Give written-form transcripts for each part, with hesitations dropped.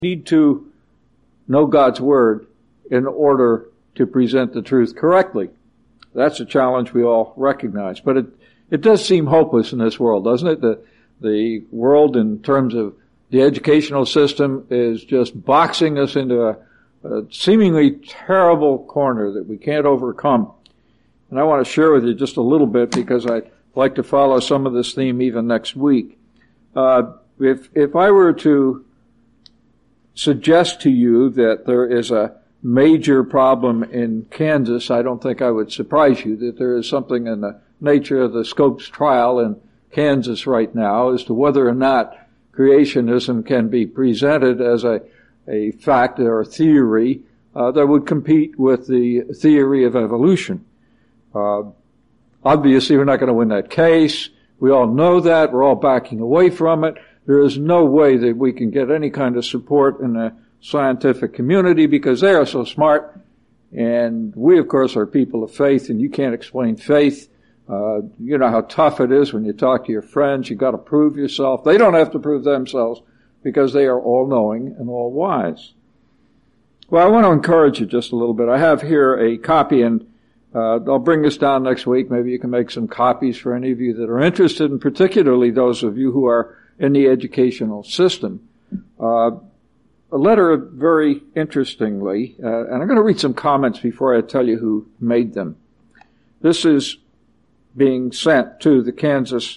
need to know God's Word in order to present the truth correctly. That's a challenge we all recognize. But it does seem hopeless in this world, doesn't it? The world, in terms of the educational system, is just boxing us into a seemingly terrible corner that we can't overcome. And I want to share with you just a little bit, because I'd like to follow some of this theme even next week. If I were to suggest to you that there is a major problem in Kansas, I don't think I would surprise you that there is something in the nature of the Scopes trial in Kansas right now as to whether or not creationism can be presented as a fact or theory that would compete with the theory of evolution. Obviously, we're not going to win that case. We all know that. We're all backing away from it. There is no way that we can get any kind of support in the scientific community because they are so smart. And we, of course, are people of faith, and you can't explain faith. You know how tough it is when you talk to your friends. You've got to prove yourself. They don't have to prove themselves because they are all-knowing and all-wise. Well, I want to encourage you just a little bit. I have here a copy, and I'll bring this down next week. Maybe you can make some copies for any of you that are interested, and particularly those of you who are in the educational system. A letter, very interestingly, and I'm going to read some comments before I tell you who made them. This is being sent to the Kansas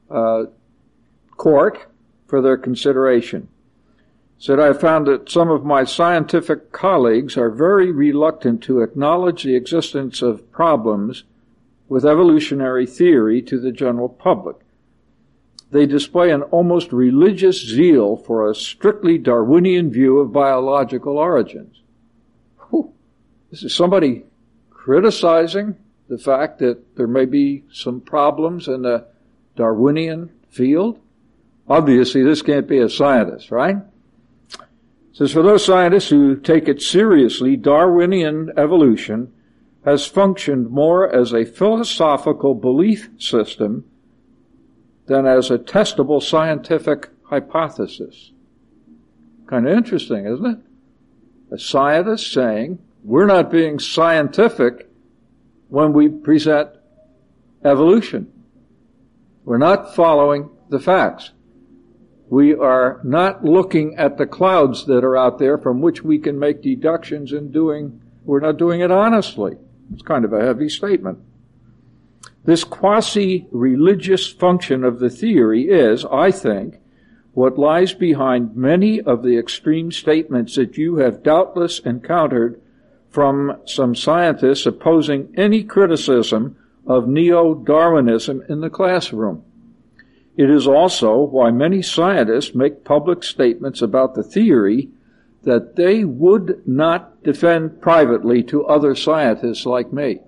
court for their consideration. It said, I found that some of my scientific colleagues are very reluctant to acknowledge the existence of problems with evolutionary theory to the general public. They display an almost religious zeal for a strictly Darwinian view of biological origins. Whew. This is somebody criticizing the fact that there may be some problems in the Darwinian field. Obviously, this can't be a scientist, right? It says, for those scientists who take it seriously, Darwinian evolution has functioned more as a philosophical belief system than as a testable scientific hypothesis. Kind of interesting, isn't it? A scientist saying, we're not being scientific when we present evolution. We're not following the facts. We are not looking at the clouds that are out there from which we can make deductions and we're not doing it honestly. It's kind of a heavy statement. This quasi-religious function of the theory is, I think, what lies behind many of the extreme statements that you have doubtless encountered from some scientists opposing any criticism of neo-Darwinism in the classroom. It is also why many scientists make public statements about the theory that they would not defend privately to other scientists like me.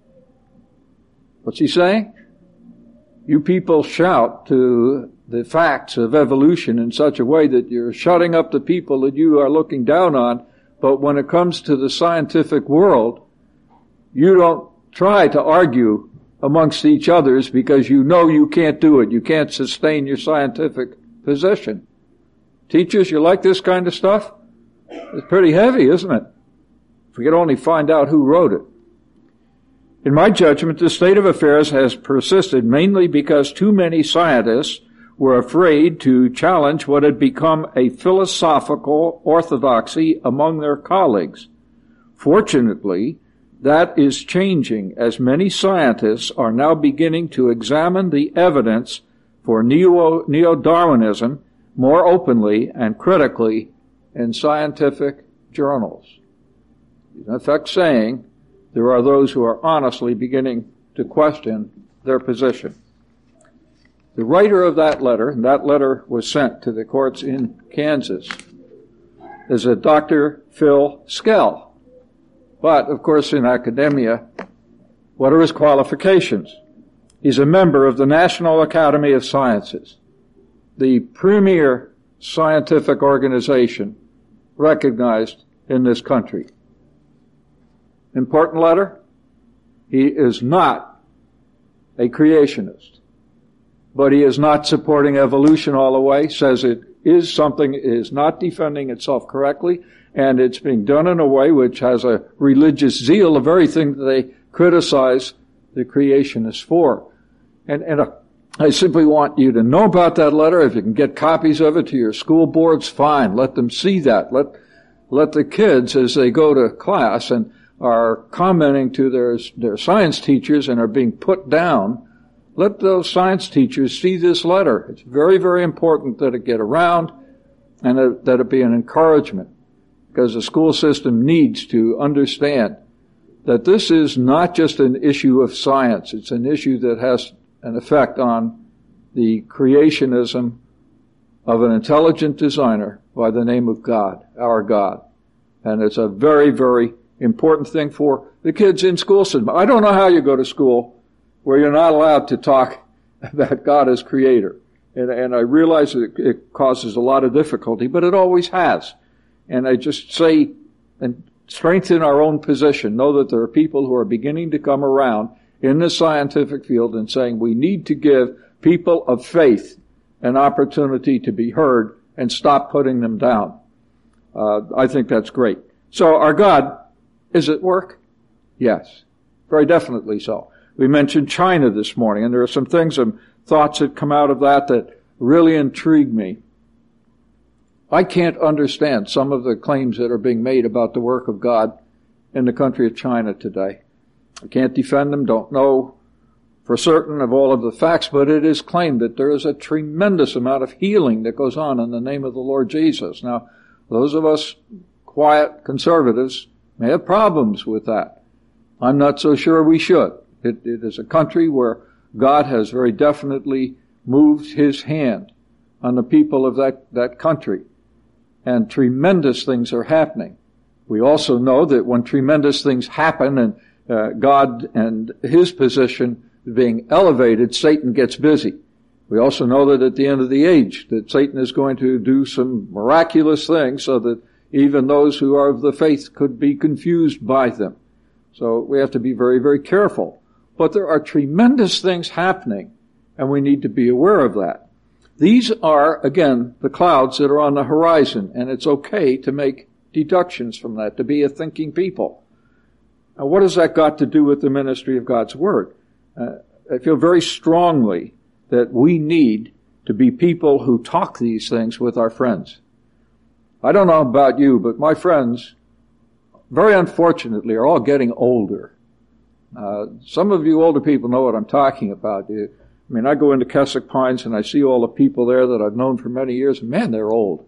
What's he saying? You people shout to the facts of evolution in such a way that you're shutting up the people that you are looking down on, but when it comes to the scientific world, you don't try to argue amongst each others because you know you can't do it. You can't sustain your scientific position. Teachers, you like this kind of stuff? It's pretty heavy, isn't it? If we could only find out who wrote it. In my judgment, the state of affairs has persisted mainly because too many scientists were afraid to challenge what had become a philosophical orthodoxy among their colleagues. Fortunately, that is changing as many scientists are now beginning to examine the evidence for neo-Darwinism more openly and critically in scientific journals. He's in effect saying there are those who are honestly beginning to question their position. The writer of that letter, and that letter was sent to the courts in Kansas, is a Dr. Phil Skell. But, of course, in academia, what are his qualifications? He's a member of the National Academy of Sciences, the premier scientific organization recognized in this country. Important letter? He is not a creationist. But he is not supporting evolution all the way, says it is not defending itself correctly, and it's being done in a way which has a religious zeal, the very thing that they criticize the creationists for. And I simply want you to know about that letter. If you can get copies of it to your school boards, fine. Let them see that. Let the kids, as they go to class and are commenting to their science teachers and are being put down, let those science teachers see this letter. It's very, very important that it get around and that it be an encouragement, because the school system needs to understand that this is not just an issue of science. It's an issue that has an effect on the creationism of an intelligent designer by the name of God, our God. And it's a very, very important thing for the kids in school system. I don't know how you go to school where you're not allowed to talk about God as creator. And I realize that it causes a lot of difficulty, but it always has. And I just say, and strengthen our own position, know that there are people who are beginning to come around in the scientific field and saying we need to give people of faith an opportunity to be heard and stop putting them down. I think that's great. So our God is at work? Yes, very definitely so. We mentioned China this morning, and there are some things, some thoughts that come out of that really intrigue me. I can't understand some of the claims that are being made about the work of God in the country of China today. I can't defend them, don't know for certain of all of the facts, but it is claimed that there is a tremendous amount of healing that goes on in the name of the Lord Jesus. Now, those of us quiet conservatives may have problems with that. I'm not so sure we should. It is a country where God has very definitely moved his hand on the people of that country. And tremendous things are happening. We also know that when tremendous things happen and God and his position being elevated, Satan gets busy. We also know that at the end of the age, that Satan is going to do some miraculous things so that even those who are of the faith could be confused by them. So we have to be very, very careful. But there are tremendous things happening, and we need to be aware of that. These are, again, the clouds that are on the horizon, and it's okay to make deductions from that, to be a thinking people. Now, what has that got to do with the ministry of God's Word? I feel very strongly that we need to be people who talk these things with our friends. I don't know about you, but my friends, very unfortunately, are all getting older. Some of you older people know what I'm talking about. I go into Keswick Pines and I see all the people there that I've known for many years, and man, they're old.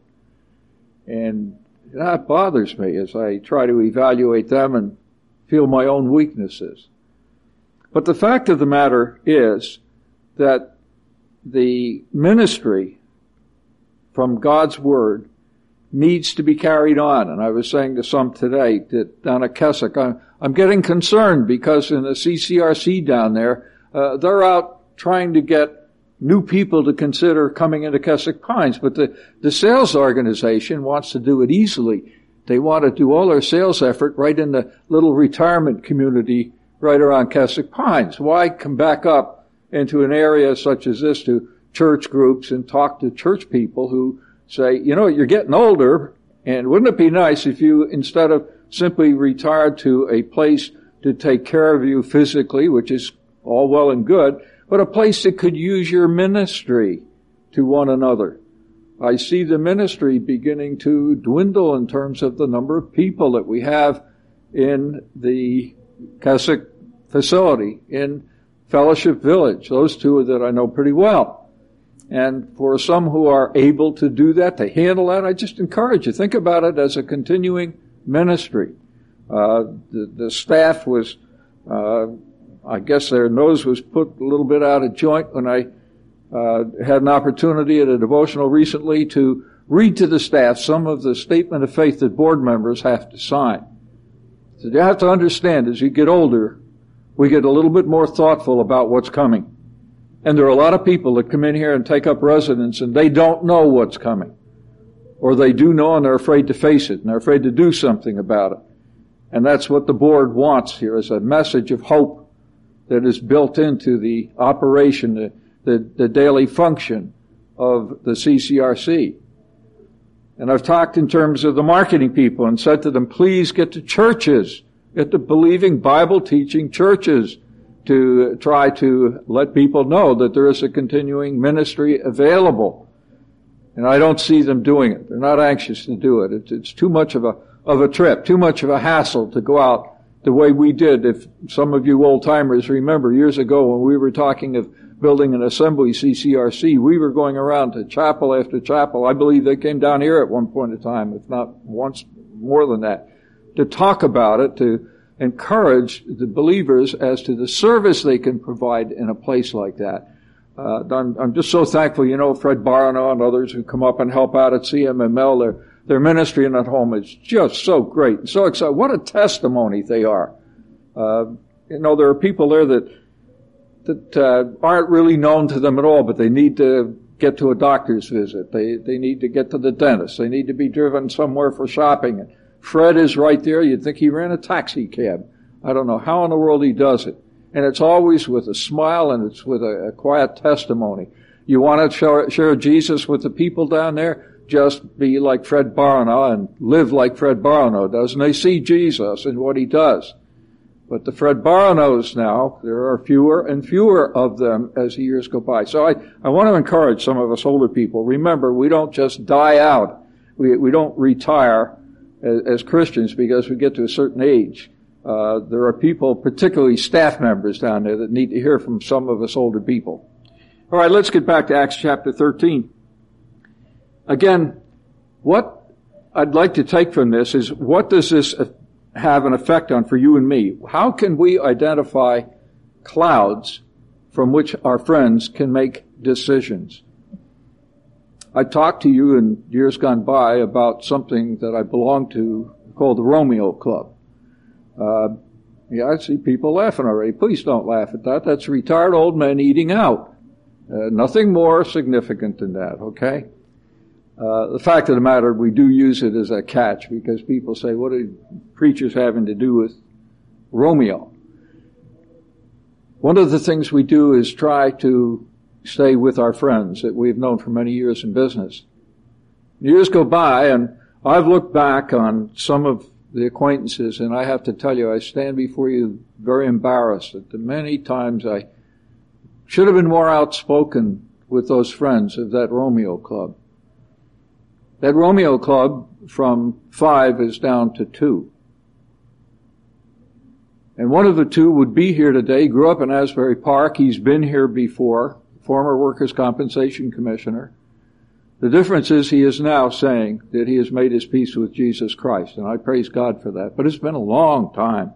And that bothers me as I try to evaluate them and feel my own weaknesses. But the fact of the matter is that the ministry from God's Word needs to be carried on. And I was saying to some today that down at Keswick, I'm getting concerned because in the CCRC down there, they're out trying to get new people to consider coming into Keswick Pines. But the sales organization wants to do it easily. They want to do all their sales effort right in the little retirement community right around Keswick Pines. Why come back up into an area such as this to church groups and talk to church people who say, you're getting older, and wouldn't it be nice if you, instead of simply retired to a place to take care of you physically, which is all well and good, but a place that could use your ministry to one another. I see the ministry beginning to dwindle in terms of the number of people that we have in the Keswick facility, in Fellowship Village. Those two that I know pretty well. And for some who are able to do that, to handle that, I just encourage you. Think about it as a continuing ministry. The staff was, I guess their nose was put a little bit out of joint when I had an opportunity at a devotional recently to read to the staff some of the statement of faith that board members have to sign. So you have to understand, as you get older, we get a little bit more thoughtful about what's coming. And there are a lot of people that come in here and take up residence and they don't know what's coming. Or they do know and they're afraid to face it and they're afraid to do something about it. And that's what the board wants here, is a message of hope that is built into the operation, the daily function of the CCRC. And I've talked in terms of the marketing people and said to them, please get to churches, get to believing Bible-teaching churches to try to let people know that there is a continuing ministry available. And I don't see them doing it. They're not anxious to do it. It's too much of a trip, too much of a hassle to go out the way we did. If some of you old-timers remember years ago when we were talking of building an assembly, CCRC, we were going around to chapel after chapel. I believe they came down here at one point in time, if not once more than that, to talk about it, to encourage the believers as to the service they can provide in a place like that. I'm just so thankful, Fred Barano and others who come up and help out at CMML. Their ministry in that home is just so great and so exciting. What a testimony they are. There are people there that aren't really known to them at all, but they need to get to a doctor's visit. They need to get to the dentist. They need to be driven somewhere for shopping. And Fred is right there. You'd think he ran a taxi cab. I don't know how in the world he does it. And it's always with a smile and it's with a quiet testimony. You want to share Jesus with the people down there? Just be like Fred Barano and live like Fred Barano does. And they see Jesus and what he does. But the Fred Baranos now, there are fewer and fewer of them as the years go by. So I want to encourage some of us older people. Remember, we don't just die out. We don't retire as Christians because we get to a certain age. There are people, particularly staff members down there, that need to hear from some of us older people. All right, let's get back to Acts chapter 13. Again, what I'd like to take from this is, what does this have an effect on for you and me? How can we identify clouds from which our friends can make decisions? I talked to you in years gone by about something that I belong to called the Romeo Club. I see people laughing already. Please don't laugh at that. That's retired old men eating out. Nothing more significant than that, okay? The fact of the matter, we do use it as a catch because people say, what are preachers having to do with Romeo? One of the things we do is try to stay with our friends that we've known for many years in business. Years go by and I've looked back on some of the acquaintances and I have to tell you, I stand before you very embarrassed that the many times I should have been more outspoken with those friends of that Romeo Club. That Romeo Club from 5 is down to 2. And one of the 2 would be here today, grew up in Asbury Park. He's been here before, former Workers' Compensation Commissioner. The difference is he is now saying that he has made his peace with Jesus Christ, and I praise God for that. But it's been a long time.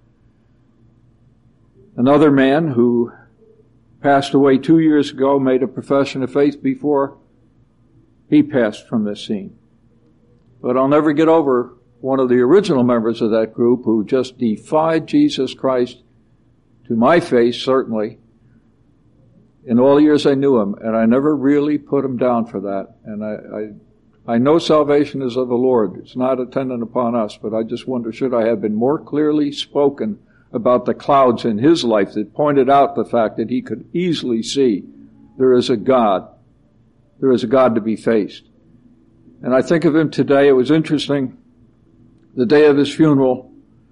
Another man who passed away 2 years ago made a profession of faith before he passed from this scene. But I'll never get over one of the original members of that group who just defied Jesus Christ to my face, certainly, in all the years I knew him, and I never really put him down for that. And I know salvation is of the Lord. It's not attendant upon us, but I just wonder, should I have been more clearly spoken about the clouds in his life that pointed out the fact that he could easily see there is a God. There is a God to be faced. And I think of him today. It was interesting. The day of his funeral,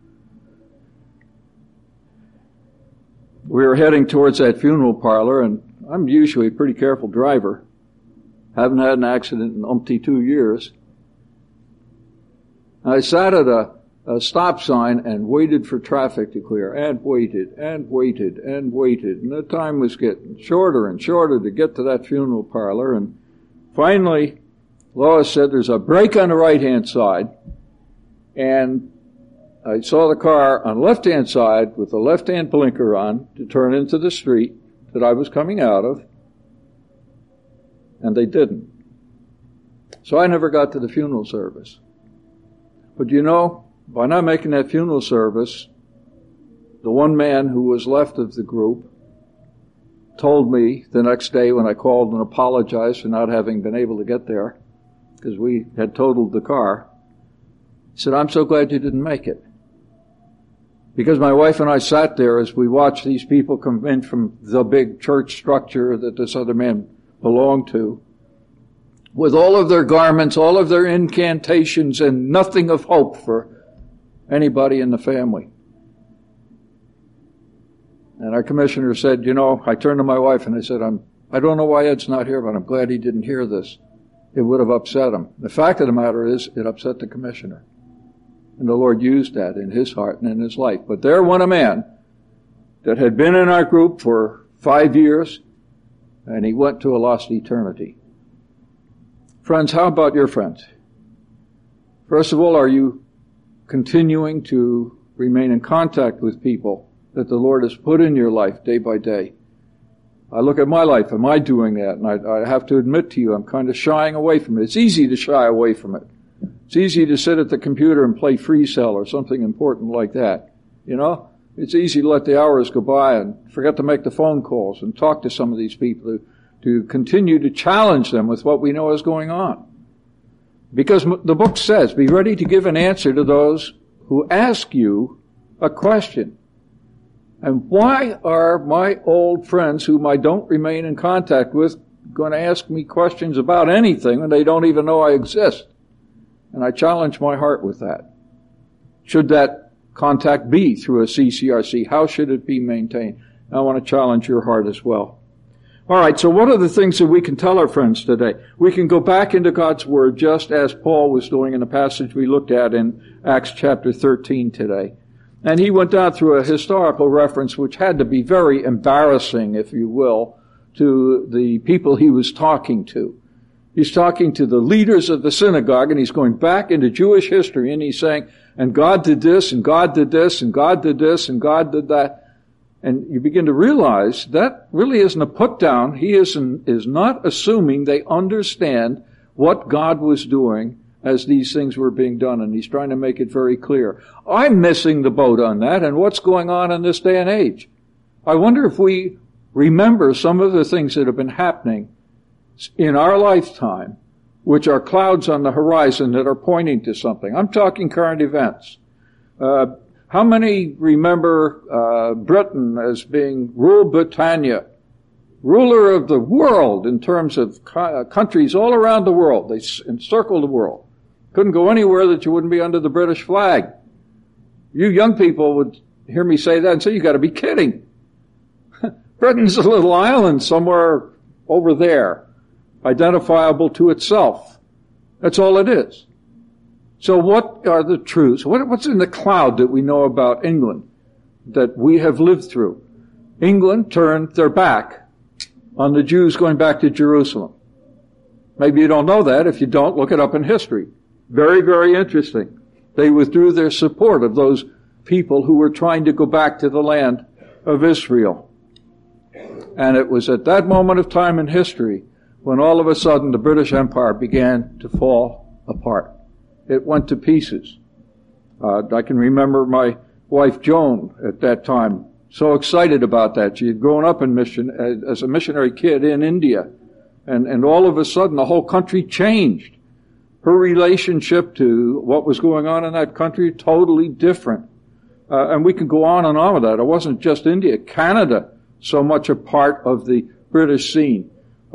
we were heading towards that funeral parlor, and I'm usually a pretty careful driver. Haven't had an accident in 2 years. I sat at a stop sign and waited for traffic to clear, and waited, and waited, and waited. And the time was getting shorter and shorter to get to that funeral parlor. And finally, Lois said, there's a break on the right-hand side. And I saw the car on the left-hand side with the left-hand blinker on to turn into the street that I was coming out of. And they didn't. So I never got to the funeral service. But by not making that funeral service, the one man who was left of the group told me the next day when I called and apologized for not having been able to get there, because we had totaled the car. He said, I'm so glad you didn't make it. Because my wife and I sat there as we watched these people come in from the big church structure that this other man belonged to. with all of their garments, all of their incantations, and nothing of hope for anybody in the family. And our commissioner said, I turned to my wife and I said, I don't know why Ed's not here, but I'm glad he didn't hear this. It would have upset him. The fact of the matter is, it upset the commissioner. And the Lord used that in his heart and in his life. But there went a man that had been in our group for 5 years, and he went to a lost eternity. Friends, how about your friends? First of all, are you continuing to remain in contact with people that the Lord has put in your life day by day? I look at my life. Am I doing that? And I have to admit to you, I'm kind of shying away from it. It's easy to shy away from it. It's easy to sit at the computer and play Free Cell or something important like that. It's easy to let the hours go by and forget to make the phone calls and talk to some of these people to continue to challenge them with what we know is going on. Because the book says, be ready to give an answer to those who ask you a question. And why are my old friends whom I don't remain in contact with going to ask me questions about anything when they don't even know I exist? And I challenge my heart with that. Should that contact be through a CCRC? How should it be maintained? I want to challenge your heart as well. All right, so what are the things that we can tell our friends today? We can go back into God's Word just as Paul was doing in the passage we looked at in Acts chapter 13 today. And he went down through a historical reference which had to be very embarrassing, if you will, to the people he was talking to. He's talking to the leaders of the synagogue, and he's going back into Jewish history, and he's saying, and God did this, and God did this, and God did this, and God did that. And you begin to realize that really isn't a put down. He is not assuming they understand what God was doing as these things were being done, and he's trying to make it very clear. I'm missing the boat on that, and what's going on in this day and age. I wonder if we remember some of the things that have been happening in our lifetime, which are clouds on the horizon that are pointing to something. I'm talking current events. How many remember Britain as being Rule Britannia, ruler of the world in terms of countries all around the world? They encircled the world. Couldn't go anywhere that you wouldn't be under the British flag. You young people would hear me say that and say, you got to be kidding. Britain's a little island somewhere over there, identifiable to itself. That's all it is. So what are the truths? What's in the cloud that we know about England that we have lived through? England turned their back on the Jews going back to Jerusalem. Maybe you don't know that. If you don't, look it up in history. Very, very interesting. They withdrew their support of those people who were trying to go back to the land of Israel. And it was at that moment of time in history when all of a sudden the British Empire began to fall apart. It went to pieces. I can remember my wife Joan at that time so excited about that. She had grown up in mission as a missionary kid in India. And all of a sudden the whole country changed. Her relationship to what was going on in that country, totally different. And we can go on and on with that. It wasn't just India. Canada, so much a part of the British scene.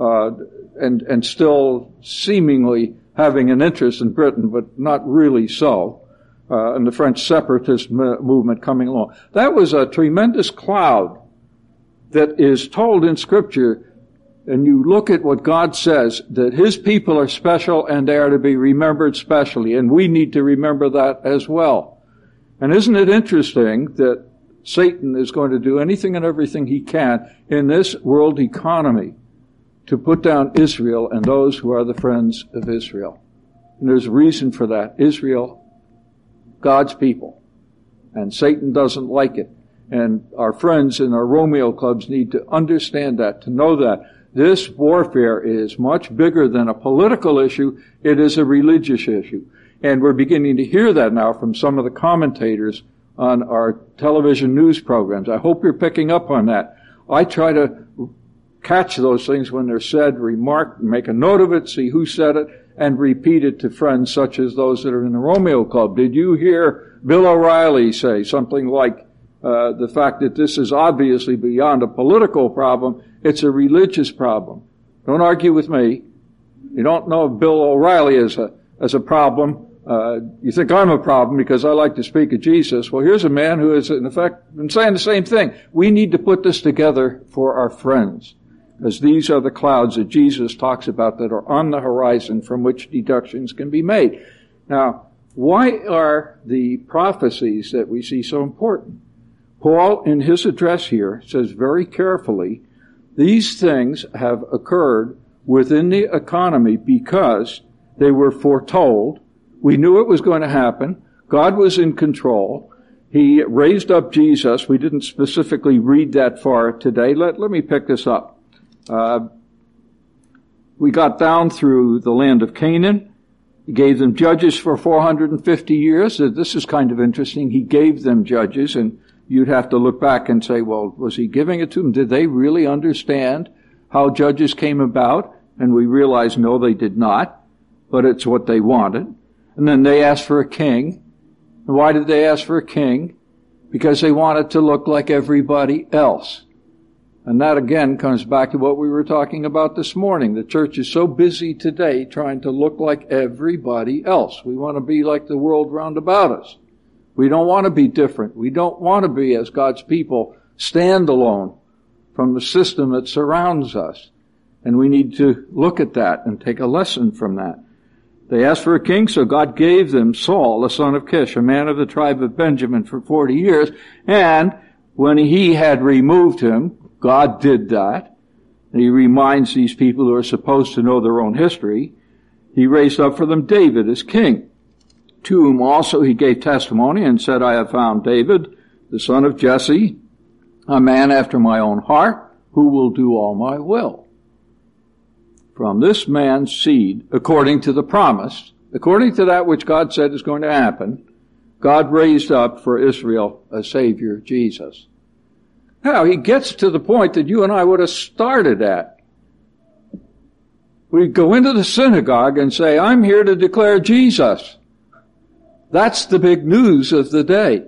And still seemingly having an interest in Britain, but not really so. And the French separatist movement coming along. That was a tremendous cloud that is told in Scripture. And you look at what God says, that His people are special and they are to be remembered specially. And we need to remember that as well. And isn't it interesting that Satan is going to do anything and everything he can in this world economy to put down Israel and those who are the friends of Israel. And there's a reason for that. Israel, God's people. And Satan doesn't like it. And our friends in our Romeo clubs need to understand that, to know that. This warfare is much bigger than a political issue. It is a religious issue. And we're beginning to hear that now from some of the commentators on our television news programs. I hope you're picking up on that. I try to catch those things when they're said, remark, make a note of it, see who said it, and repeat it to friends such as those that are in the Romeo Club. Did you hear Bill O'Reilly say something like the fact that this is obviously beyond a political problem, it's a religious problem? Don't argue with me. You don't know Bill O'Reilly as a problem. You think I'm a problem because I like to speak of Jesus. Well, here's a man who has, in effect, been saying the same thing. We need to put this together for our friends, because these are the clouds that Jesus talks about that are on the horizon from which deductions can be made. Now, why are the prophecies that we see so important? Paul, in his address here, says very carefully, these things have occurred within the economy because they were foretold. We knew it was going to happen. God was in control. He raised up Jesus. We didn't specifically read that far today. Let me pick this up. We got down through the land of Canaan. He gave them judges for 450 years. This is kind of interesting. He gave them judges, and you'd have to look back and say, well, was he giving it to them? Did they really understand how judges came about? And we realize, no, they did not, but it's what they wanted. And then they asked for a king. And why did they ask for a king? Because they wanted to look like everybody else. And that again comes back to what we were talking about this morning. The church is so busy today trying to look like everybody else. We want to be like the world round about us. We don't want to be different. We don't want to be, as God's people, stand alone from the system that surrounds us. And we need to look at that and take a lesson from that. They asked for a king, so God gave them Saul, the son of Kish, a man of the tribe of Benjamin, for 40 years. And when he had removed him, God did that. And he reminds these people who are supposed to know their own history, he raised up for them David as king, to whom also he gave testimony and said, I have found David, the son of Jesse, a man after my own heart, who will do all my will. From this man's seed, according to the promise, according to that which God said is going to happen, God raised up for Israel a Savior, Jesus. Now, he gets to the point that you and I would have started at. We go into the synagogue and say, I'm here to declare Jesus. That's the big news of the day.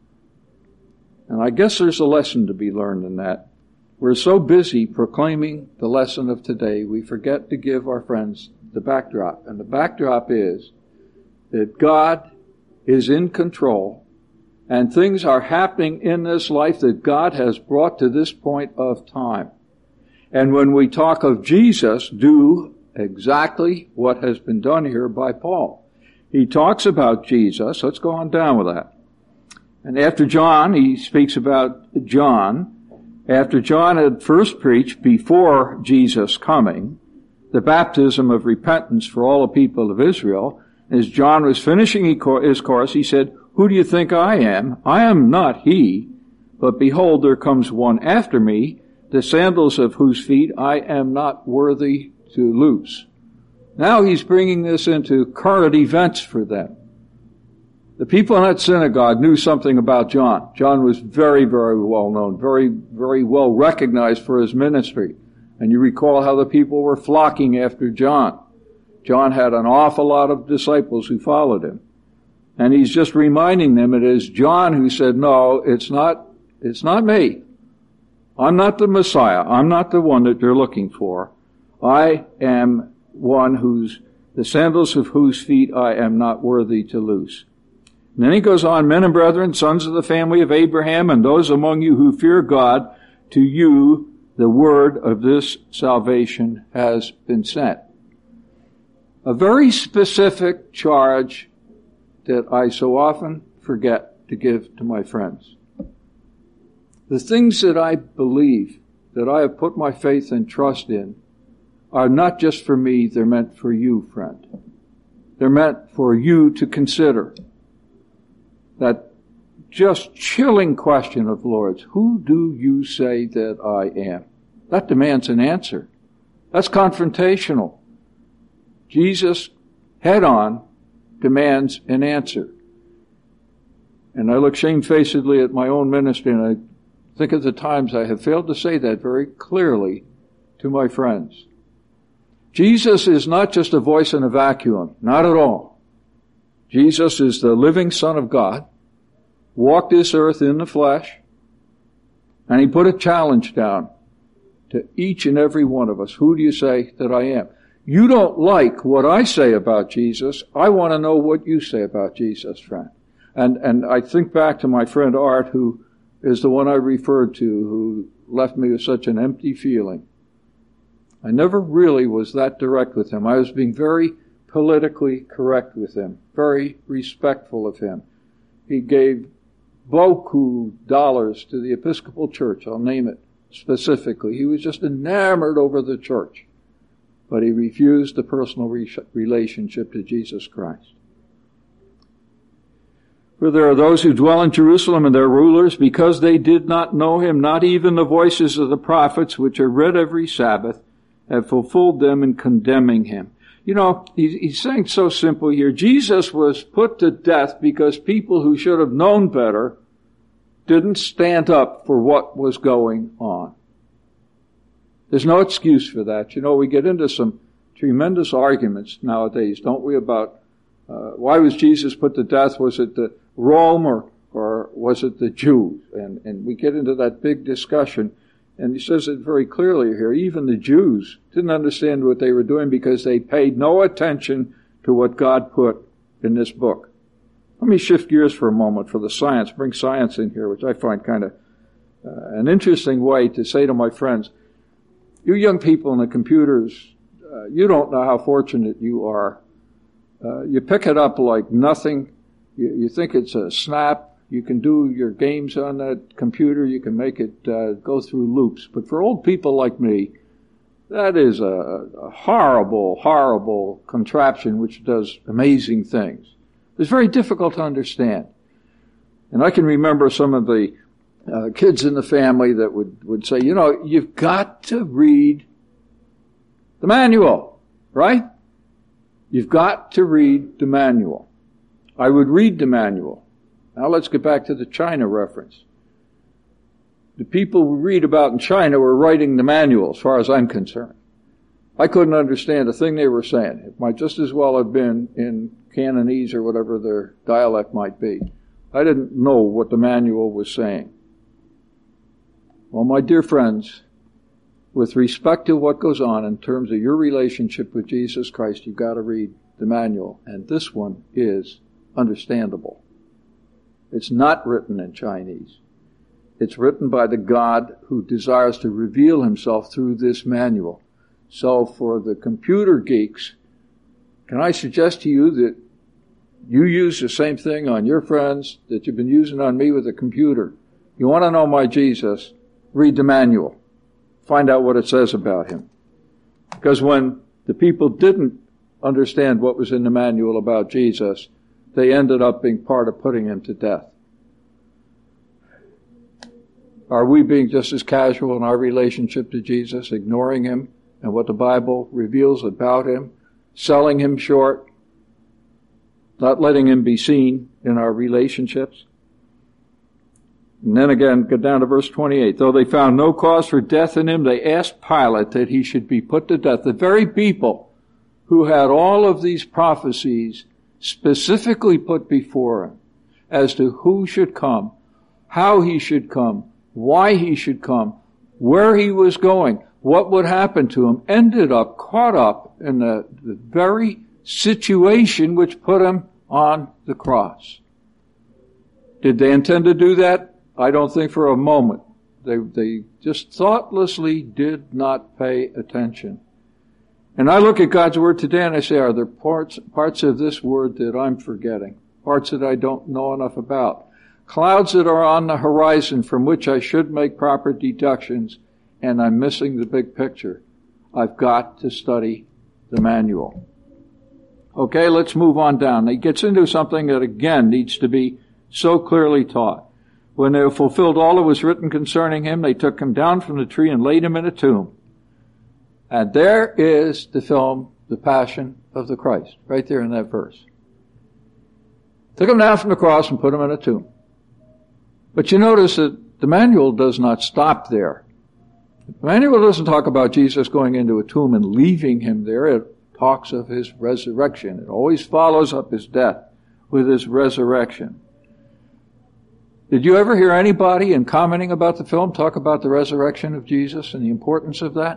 And I guess there's a lesson to be learned in that. We're so busy proclaiming the lesson of today, we forget to give our friends the backdrop. And the backdrop is that God is in control and things are happening in this life that God has brought to this point of time. And when we talk of Jesus, do exactly what has been done here by Paul. He talks about Jesus. Let's go on down with that. And after John, he speaks about John. After John had first preached before Jesus' coming, the baptism of repentance for all the people of Israel, as John was finishing his course, he said, Who do you think I am? I am not he, but behold, there comes one after me, the sandals of whose feet I am not worthy to loose. Now he's bringing this into current events for them. The people in that synagogue knew something about John. John was very, very well known, very, very well recognized for his ministry. And you recall how the people were flocking after John. John had an awful lot of disciples who followed him. And he's just reminding them it is John who said, no, it's not me. I'm not the Messiah. I'm not the one that you're looking for. I am one the sandals of whose feet I am not worthy to loose. And then he goes on, men and brethren, sons of the family of Abraham, and those among you who fear God, to you the word of this salvation has been sent. A very specific charge that I so often forget to give to my friends. The things that I believe, that I have put my faith and trust in, are not just for me, they're meant for you, friend. They're meant for you to consider. That just chilling question of Lord's, who do you say that I am? That demands an answer. That's confrontational. Jesus, head on, demands an answer. And I look shamefacedly at my own ministry and I think of the times I have failed to say that very clearly to my friends. Jesus is not just a voice in a vacuum. Not at all. Jesus is the living Son of God, walked this earth in the flesh, and he put a challenge down to each and every one of us. Who do you say that I am? You don't like what I say about Jesus. I want to know what you say about Jesus, friend. And I think back to my friend Art, who is the one I referred to, who left me with such an empty feeling. I never really was that direct with him. I was being very politically correct with him, very respectful of him. He gave beaucoup dollars to the Episcopal Church, I'll name it specifically. He was just enamored over the church, but he refused the personal relationship to Jesus Christ. For there are those who dwell in Jerusalem and their rulers, because they did not know him, not even the voices of the prophets, which are read every Sabbath, have fulfilled them in condemning him. You know, he's saying so simple here. Jesus was put to death because people who should have known better didn't stand up for what was going on. There's no excuse for that. You know, we get into some tremendous arguments nowadays, don't we, about why was Jesus put to death? Was it the Rome or was it the Jews? And we get into that big discussion. And he says it very clearly here. Even the Jews didn't understand what they were doing because they paid no attention to what God put in this book. Let me shift gears for a moment for the science, bring science in here, which I find kind of an interesting way to say to my friends, you young people in the computers, you don't know how fortunate you are. You pick it up like nothing. You think it's a snap. You can do your games on that computer. You can make it go through loops. But for old people like me, that is a horrible, horrible contraption which does amazing things. It's very difficult to understand. And I can remember some of the kids in the family that would say, you know, you've got to read the manual, right? You've got to read the manual. I would read the manual. Now let's get back to the China reference. The people we read about in China were writing the manual, as far as I'm concerned. I couldn't understand a thing they were saying. It might just as well have been in Cantonese or whatever their dialect might be. I didn't know what the manual was saying. Well, my dear friends, with respect to what goes on in terms of your relationship with Jesus Christ, you've got to read the manual. And this one is understandable. It's not written in Chinese. It's written by the God who desires to reveal himself through this manual. So for the computer geeks, can I suggest to you that you use the same thing on your friends that you've been using on me with a computer? You want to know my Jesus? Read the manual. Find out what it says about him. Because when the people didn't understand what was in the manual about Jesus, they ended up being part of putting him to death. Are we being just as casual in our relationship to Jesus, ignoring him and what the Bible reveals about him, selling him short, not letting him be seen in our relationships? And then again, go down to verse 28. Though they found no cause for death in him, they asked Pilate that he should be put to death. The very people who had all of these prophecies specifically put before him as to who should come, how he should come, why he should come, where he was going, what would happen to him, ended up caught up in the very situation which put him on the cross. Did they intend to do that? I don't think for a moment. They just thoughtlessly did not pay attention. And I look at God's Word today and I say, are there parts of this Word that I'm forgetting? Parts that I don't know enough about? Clouds that are on the horizon from which I should make proper deductions, and I'm missing the big picture. I've got to study the manual. Okay, let's move on down. He gets into something that again needs to be so clearly taught. When they have fulfilled all that was written concerning him, they took him down from the tree and laid him in a tomb. And there is the film, The Passion of the Christ, right there in that verse. Took him down from the cross and put him in a tomb. But you notice that the manual does not stop there. The manual doesn't talk about Jesus going into a tomb and leaving him there. It talks of his resurrection. It always follows up his death with his resurrection. Did you ever hear anybody in commenting about the film talk about the resurrection of Jesus and the importance of that?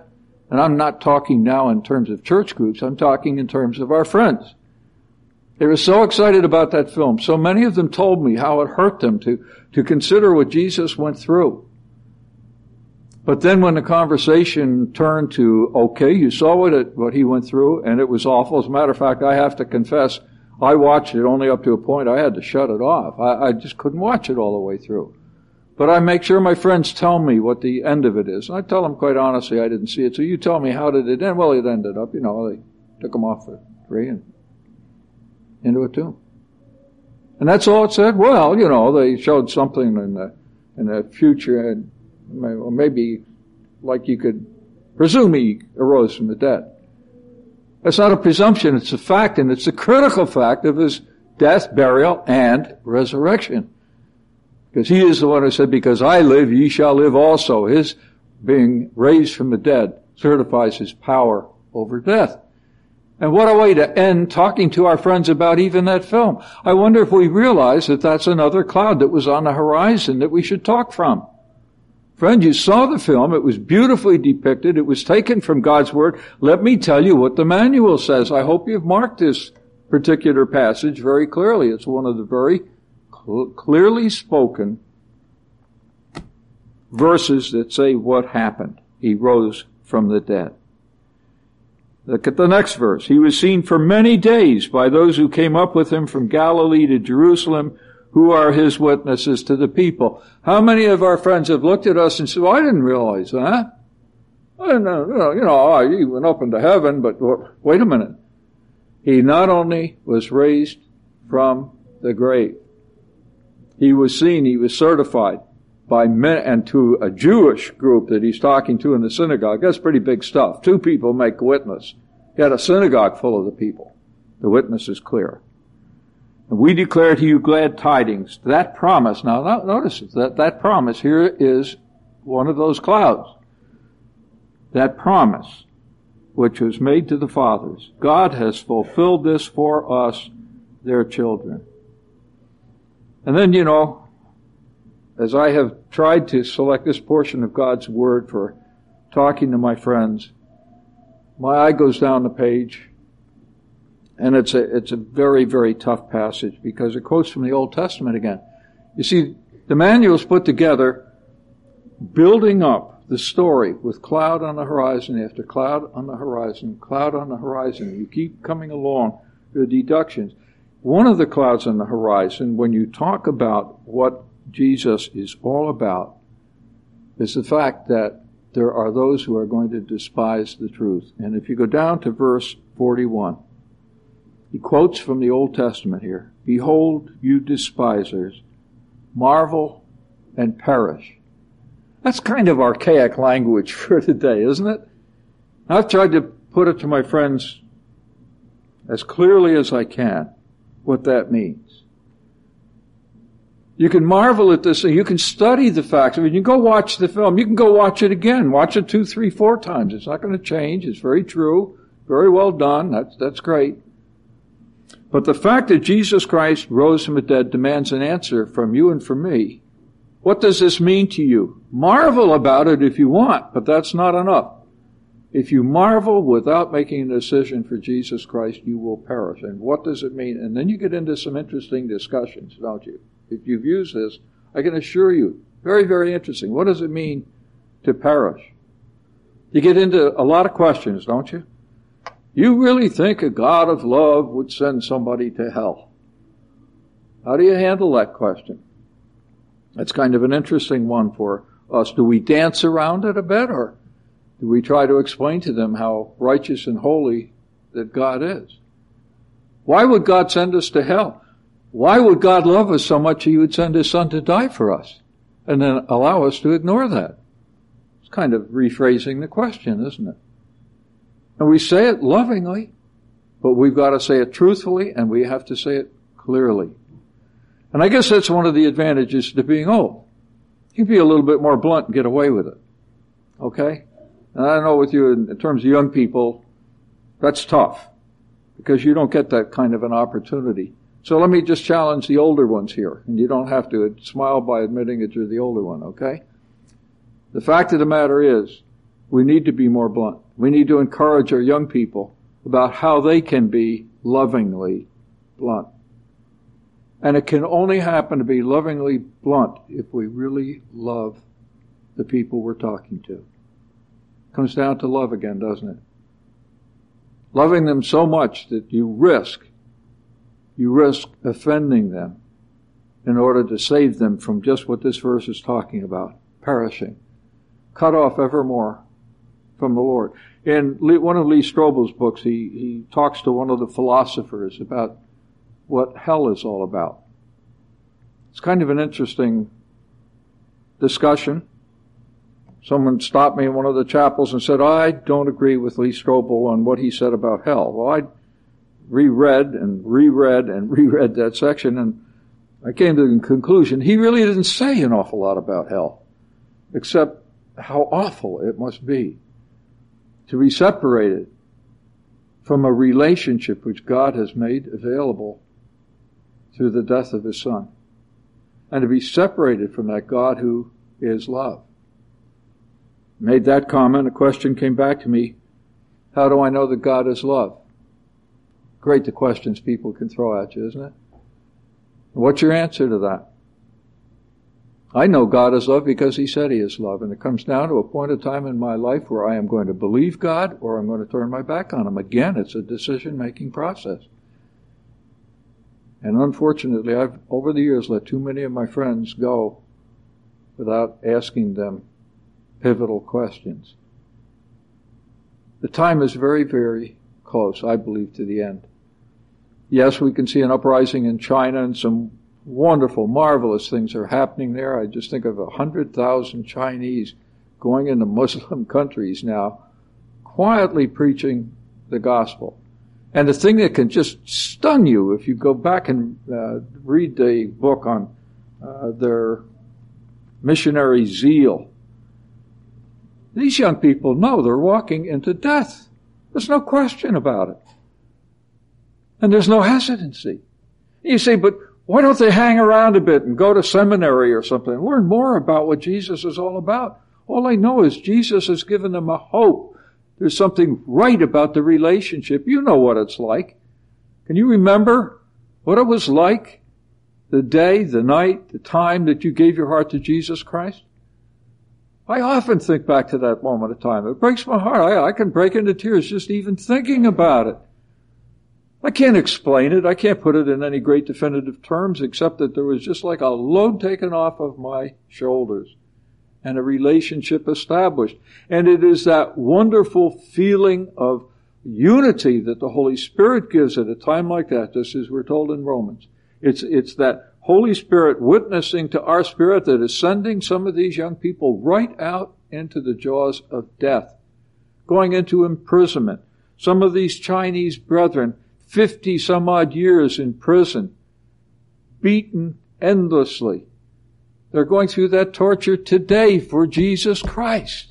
And I'm not talking now in terms of church groups. I'm talking in terms of our friends. They were so excited about that film. So many of them told me how it hurt them to consider what Jesus went through. But then when the conversation turned to, okay, you saw what he went through, and it was awful. As a matter of fact, I have to confess, I watched it only up to a point. I had to shut it off. I just couldn't watch it all the way through. But I make sure my friends tell me what the end of it is. And I tell them quite honestly, I didn't see it. So you tell me, how did it end? Well, it ended up, they took him off the tree and into a tomb. And that's all it said. Well, they showed something in the future, and maybe like you could presume he arose from the dead. That's not a presumption, it's a fact, and it's a critical fact of his death, burial, and resurrection. Because he is the one who said, because I live, ye shall live also. His being raised from the dead certifies his power over death. And what a way to end talking to our friends about even that film. I wonder if we realize that that's another cloud that was on the horizon that we should talk from. Friend, you saw the film. It was beautifully depicted. It was taken from God's Word. Let me tell you what the manual says. I hope you've marked this particular passage very clearly. It's one of the very clearly spoken verses that say what happened. He rose from the dead. Look at the next verse. He was seen for many days by those who came up with him from Galilee to Jerusalem, who are his witnesses to the people. How many of our friends have looked at us and said, well, I didn't realize that. I didn't know, he went up into heaven, but wait a minute. He not only was raised from the grave, he was seen, he was certified by men, and to a Jewish group that he's talking to in the synagogue. That's pretty big stuff. 2 people make witness. He had a synagogue full of the people. The witness is clear. And we declare to you glad tidings. That promise, now notice that promise here is one of those clouds. That promise, which was made to the fathers. God has fulfilled this for us, their children. And then, as I have tried to select this portion of God's Word for talking to my friends, my eye goes down the page, and it's a very, very tough passage because it quotes from the Old Testament again. You see, the manual is put together building up the story with cloud on the horizon after cloud on the horizon, cloud on the horizon. You keep coming along with deductions. One of the clouds on the horizon, when you talk about what Jesus is all about, is the fact that there are those who are going to despise the truth. And if you go down to verse 41, he quotes from the Old Testament here, behold, you despisers, marvel and perish. That's kind of archaic language for today, isn't it? I've tried to put it to my friends as clearly as I can what that means. You can marvel at this, and you can study the facts. I mean, you can go watch the film. You can go watch it again. Watch it 2, 3, 4 times. It's not going to change. It's very true. Very well done. That's great. But the fact that Jesus Christ rose from the dead demands an answer from you and from me. What does this mean to you? Marvel about it if you want, but that's not enough. If you marvel without making a decision for Jesus Christ, you will perish. And what does it mean? And then you get into some interesting discussions, don't you? If you've used this, I can assure you, very, very interesting. What does it mean to perish? You get into a lot of questions, don't you? You really think a God of love would send somebody to hell? How do you handle that question? That's kind of an interesting one for us. Do we dance around it a bit, or do we try to explain to them how righteous and holy that God is? Why would God send us to hell? Why would God love us so much he would send his son to die for us and then allow us to ignore that? It's kind of rephrasing the question, isn't it? And we say it lovingly, but we've got to say it truthfully, and we have to say it clearly. And I guess that's one of the advantages to being old. You can be a little bit more blunt and get away with it. Okay? And I know with you in terms of young people, that's tough because you don't get that kind of an opportunity. So let me just challenge the older ones here, and you don't have to smile by admitting that you're the older one, okay? The fact of the matter is, We need to be more blunt. We need to encourage our young people about how they can be lovingly blunt. And it can only happen to be lovingly blunt if we really love the people we're talking to. It comes down to love again, doesn't it? Loving them so much that you risk offending them in order to save them from just what this verse is talking about, perishing, cut off evermore from the Lord. In one of Lee Strobel's books, he talks to one of the philosophers about what hell is all about. It's kind of an interesting discussion. Someone stopped me in one of the chapels and said, I don't agree with Lee Strobel on what he said about hell. Well, I reread that section, and I came to the conclusion he really didn't say an awful lot about hell, except how awful it must be to be separated from a relationship which God has made available through the death of His Son, and to be separated from that God who is love. Made that comment, a question came back to me, how do I know that God is love? Great the questions people can throw at you, isn't it? What's your answer to that? I know God is love because He said He is love, and it comes down to a point of time in my life where I am going to believe God or I'm going to turn my back on Him. Again, it's a decision-making process. And unfortunately, I've over the years let too many of my friends go without asking them pivotal questions. The time is very, very close, I believe, to the end. Yes, we can see an uprising in China, and some wonderful, marvelous things are happening there. I just think of 100,000 Chinese going into Muslim countries now, quietly preaching the gospel. And the thing that can just stun you, if you go back and read the book on their missionary zeal, these young people know they're walking into death. There's no question about it. And there's no hesitancy. You say, but why don't they hang around a bit and go to seminary or something and learn more about what Jesus is all about? All I know is Jesus has given them a hope. There's something right about the relationship. You know what it's like. Can you remember what it was like the day, the night, the time that you gave your heart to Jesus Christ? I often think back to that moment of time. It breaks my heart. I can break into tears just even thinking about it. I can't explain it. I can't put it in any great definitive terms except that there was just like a load taken off of my shoulders and a relationship established. And it is that wonderful feeling of unity that the Holy Spirit gives at a time like that, just as we're told in Romans. It's that Holy Spirit witnessing to our spirit that is sending some of these young people right out into the jaws of death, going into imprisonment. Some of these Chinese brethren, 50 some odd years in prison, beaten endlessly. They're going through that torture today for Jesus Christ.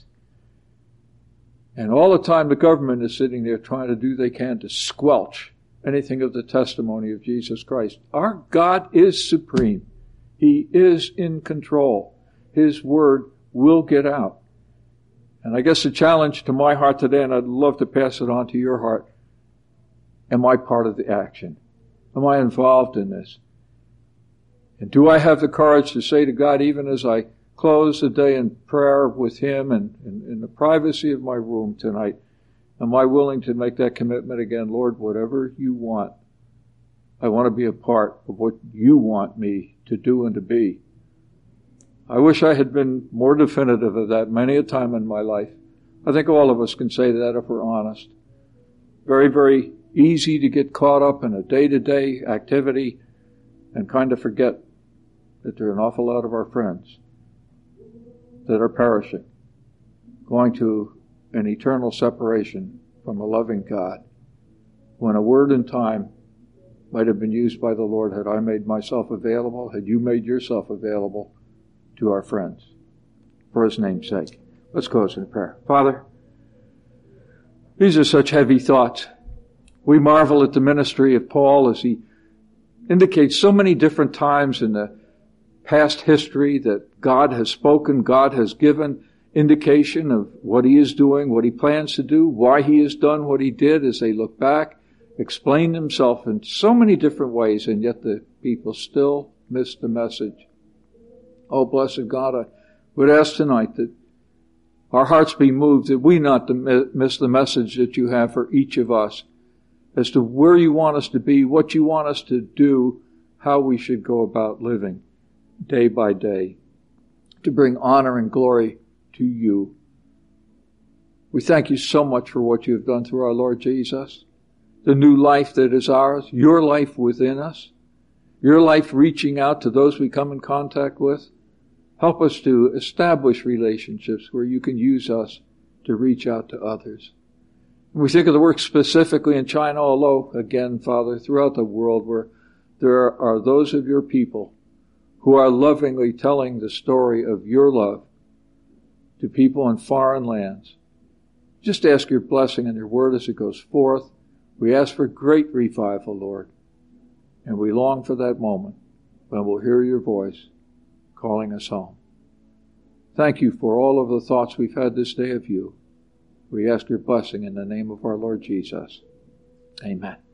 And all the time the government is sitting there trying to do what they can to squelch anything of the testimony of Jesus Christ. Our God is supreme. He is in control. His word will get out. And I guess the challenge to my heart today, and I'd love to pass it on to your heart, am I part of the action? Am I involved in this? And do I have the courage to say to God, even as I close the day in prayer with Him and in the privacy of my room tonight, am I willing to make that commitment again? Lord, whatever you want, I want to be a part of what you want me to do and to be. I wish I had been more definitive of that many a time in my life. I think all of us can say that if we're honest. Very, very easy to get caught up in a day-to-day activity and kind of forget that there are an awful lot of our friends that are perishing, going to an eternal separation from a loving God, when a word in time might have been used by the Lord had I made myself available, had you made yourself available to our friends, for His name's sake. Let's close in prayer. Father, these are such heavy thoughts. We marvel at the ministry of Paul as he indicates so many different times in the past history that God has spoken, God has given indication of what he is doing, what he plans to do, why he has done what he did as they look back, explained himself in so many different ways, and yet the people still missed the message. Oh, blessed God, I would ask tonight that our hearts be moved, that we not miss the message that you have for each of us as to where you want us to be, what you want us to do, how we should go about living day by day to bring honor and glory to you. We thank you so much for what you have done through our Lord Jesus, the new life that is ours, your life within us, your life reaching out to those we come in contact with. Help us to establish relationships where you can use us to reach out to others. We think of the work specifically in China, although, again, Father, throughout the world where there are those of your people who are lovingly telling the story of your love to people in foreign lands. Just ask your blessing and your word as it goes forth. We ask for great revival, Lord, and we long for that moment when we'll hear your voice calling us home. Thank you for all of the thoughts we've had this day of you. We ask your blessing in the name of our Lord Jesus. Amen.